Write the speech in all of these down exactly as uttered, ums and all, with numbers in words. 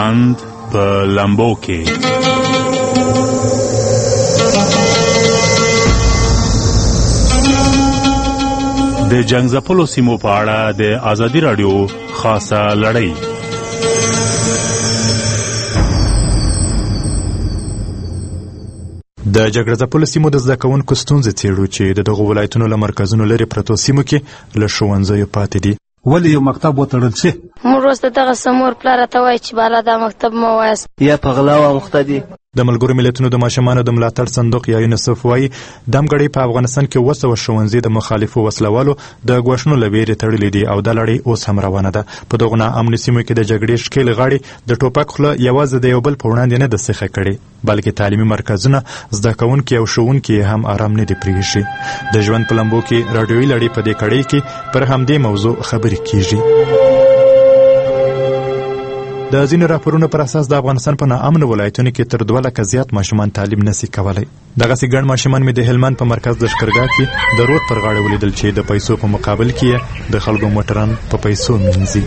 ژوند په لمبو کې. د جنګ ځپلو سیمو په اړه د ازادي راډیو خاصه لړۍ. د جګړه ځپلو سیمو د زده کوونکو ستونزې څېړو چې د دغو ولایتونو له مرکزونو لرې پرتو سیمو کې له ښوونځیو پاتې دي. ولې یو مکتب وتړل شي؟ موږ اوس د دغه سمور پلار راته وایي چې بالا دا مکتب مه وایاست یا په غلا واموخته دي. د ملګرو ملتونو د ماشومانو د ملاتړ صندوق یا یونیسف وایي دمګړۍ په افغانستان کې اوه سوه ښوونځي د مخالفو وسلوالو د ګواښونو له ویرې تړلي دي او دا لړۍ اوس هم روانه ده. په دغو ناامنو سیمو کې د جګړې ښکېلې غاړې د ټوپک خوله یوازې د یو بل په وړاندې نه ده سیخه کړې، بلکې تعلیمي مرکزونه، زده کوونکي او ښوونکي هم ارام نه دي پرېښي. د ژوند په لمبو کې راډیویي لړۍ په دې کړۍ کې پر همدې موضوع خبرې کیږي. د ځینو راپورونو پر اساس د افغانستان په ناامنو ولایتونو کې تر دوه لکه زیات ماشومان تعلیم نشي کولی. دغسې ګڼ ماشومان مې د هلمند په مرکز د ښکرګاه کې د رود پر غاړه ولیدل چې د پیسو په مقابل کې د خلکو موټران په پیسو مینځي.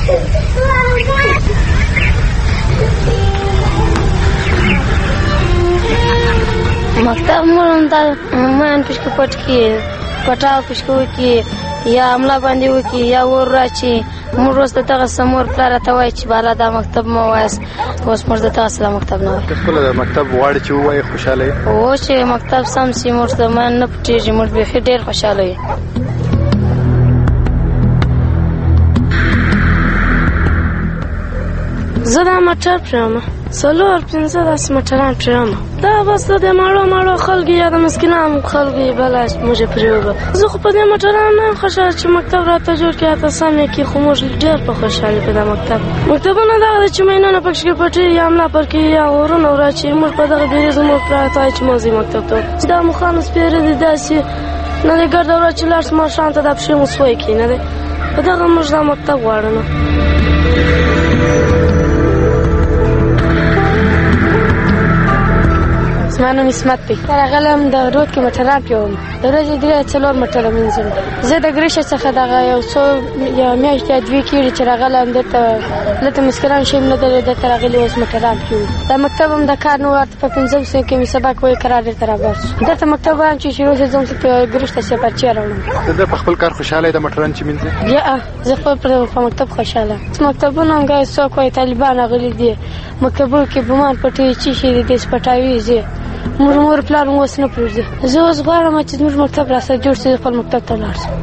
مکتب مون دا مان پښکو پټ کې پټاو پښکو کې یا عمله باندې وکي یا ور راچی. موږ اوس د دغه سمور پلار راته وایي چې بالا دا مکتب مه وایاست. اوس موږ د دغسې دا مکتب نه وایو. خپله د مکتب غواړې چې ووایې خوشحاله یې؟ هو چې مکتب سم سي موږ د من نه پټېږي، موږ بیخي ډېر خوشحاله یو. زه دا موټر پرېږدم، څلور پنځه داسې موټران پرېږدم. دا بس د ماړو ماړو خلکو یا د مسکینانو خلکو یې بله موږ یې پرېږدو. زه خو په دې موټرانو نه یم خوشحاله چې مکتب راته جوړ کړي هلته سم یې کړي، خو موږ ډېر په خوشحالي په دا مکتب. مکتبونه دغه ده چې مینونه پکښې پټي یا ملا پر کې یا ورونه وراچي. موږ په دغه بیرې زموږ پلار ته وایي چې موږ ځو مکتب ته. دا مخانو سپېره دي داسې نه دی ګرده ورځ چې لاړ شو ماښام ته دا پښې مو سوی کړي نه دی. په دغه موږ دا مکتب غواړو نه. زما نوم اسمت دی. راغلم د رود کې موټران پرېږدم، د ورځې درې څلور موټره مینځم. زه د ګرشه څخه دغه یو څو یوه میاشت یا دوې کېږي چې راغلم دلته. دلته مسکران شی نه درلود، دلته راغلي اوس موټران پرېږدم. دا مکتب هم د کار نه ورته په پنځم صنف کې مې سبق وایي قرار دلته رابر شو. دلته مکتب وایم چې شروع شي ځم په ګرشته چې پرچې راوړم. ته په خپل کار خوشحاله یې د موټران چې مینځې؟ یا زه خپل په مکتب خوشحاله. مکتبونه هم ګایي څوک وایي طالبان راغلي دي، مکتبونو کې بمان پټوي چې شي دي داسې پټاوي ځي. مور مور پلار مو اوس نه پرېږدي. زه اوس غواړم چې زموږ مکتب راسره جوړ شي، خپل مکتب ته لاړ شم.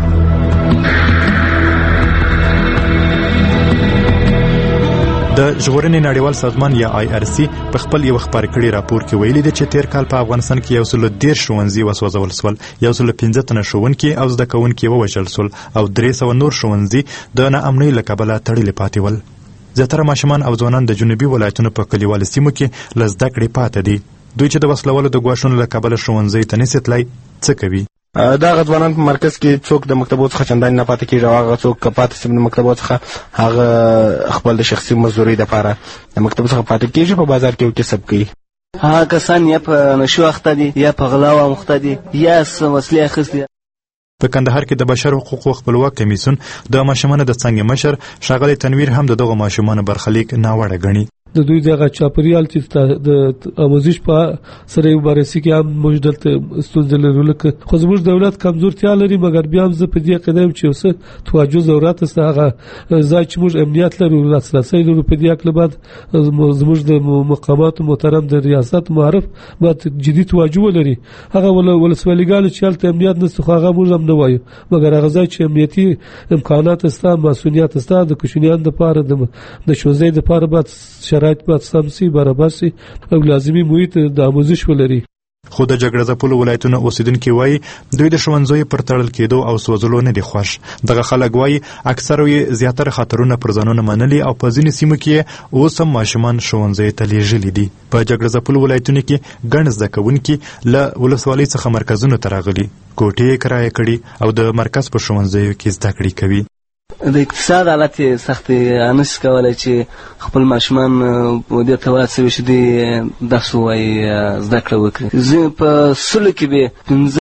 د ژغورنې نړیوال سازمان یا آی آر سی په خپل یو خپاره کړي راپور کې ویلي دي چې تیر کال په افغانستان کې یو سل دېرش ښوونځي وسوځول شول، یو سل پنځه تنه ښوونکي او زده کوونکي ووژل شول او درې سوه نور ښوونځي د ناامنۍ له کبله تړلي پاتې ول. زیاتره ماشومان او ځوانان د جنوبي ولایتونو په کلیوالو سیمو کې له زده کړې پاتې دي. دوی چې د وسلوالو د ګواښونو له کبله ښوونځي ته نشي تللی څه کوي؟ دغه ځوانان په مرکز کې څوک د مکتبو څخه چندانې نه پاتې کېږي او هغه څوک که پاتې شي د مکتبو څخه هغه خپل د شخصي مزدورۍ دپاره د مکتبو څخه پاتې کېږي، په بازار کې یو کسب کوي. هغه کسان یا په نشو اخته دي یا په غلا واموخته دي یا څه وسلې اخیستې. په کندهار کې د بشر حقوقو خپلواک کمیسیون د ماشومانو د څانګې مشر ښاغلی تنویر هم د دغو ماشومانو برخلیک ناوړه ګڼي. د دوی دغه چاپریال چې د آموزش په سره یو بررسي کې هم موږ دلته ستونزې لرو، لکه خو زموږ دولت کمزورتیا لري، مګر بیا هم زه په دې قدم چې اوس توجه ضرورت است هغه ځای چې موږ امنیت لرو لاسرسی لرو په دې اړه باید زموږ د مقامات محترم د ریاست معرف باید جدي توجه ولري. هغه ولسوالیګانو چې هلته امنیت نشته خو هغه موږ هم نه وایو، مګر هغه ځای چې امنیتي امکانات شته، مسؤلیت شته، د کوچنیانو دپاره د ښوونځي دپاره باید شرایط باید سم سي، برابر سي او لازمي محیط د آموزش ولري. خو د جګړه ځپلو ولایتونو اوسیدونکي وایي دوی د ښوونځیو پر تړل کېدو او سوځلو نه دي خوښ. دغه خلک وایي اکثرو یې زیاتره خطرونه پر ځانونه منلي او په ځینې سیمو کې اوس هم ماشومان ښوونځیو ته لیږلي دي. په جګړه ځپلو ولایتونو کې ګڼ زده کوونکي له ولسوالۍ څخه مرکزونو ته راغلي، کوټې یې کرایه کړي او د مرکز په ښوونځیو کې زده کړې کوي. د اقتصاد حالت یې سخت نشي کولی چې خپل ماشومان دې ته وهڅوي چې دوی درس ووایي، زده کړه وکړي. زه په سلو کې به